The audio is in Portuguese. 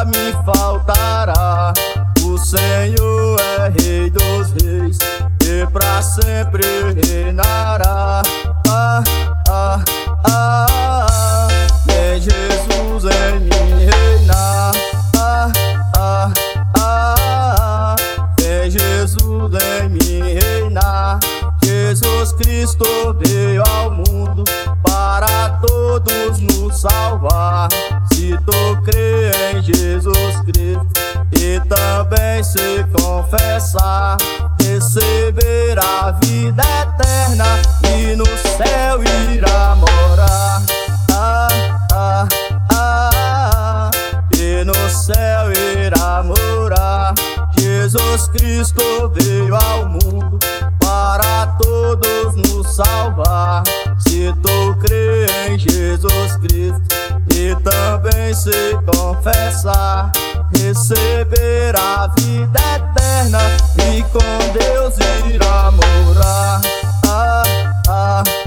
nada me faltará. O Senhor é Rei dos Reis e pra sempre reinará. Ah, ah, ah, ah. Vem Jesus em mim reinar. Ah, ah, ah, ah. Vem Jesus em mim reinar. Jesus Cristo veio ao mundo para todos nos salvar. Se tu crê em Jesus Cristo e também se confessar, receberá a vida eterna e no céu irá morar. Ah, ah, ah, ah, e no céu irá morar. Jesus Cristo veio ao mundo para todos nos salvar. Se tu crê em Jesus Cristo e também se confessar, receberá a vida eterna e com Deus irá morar. Ah, ah.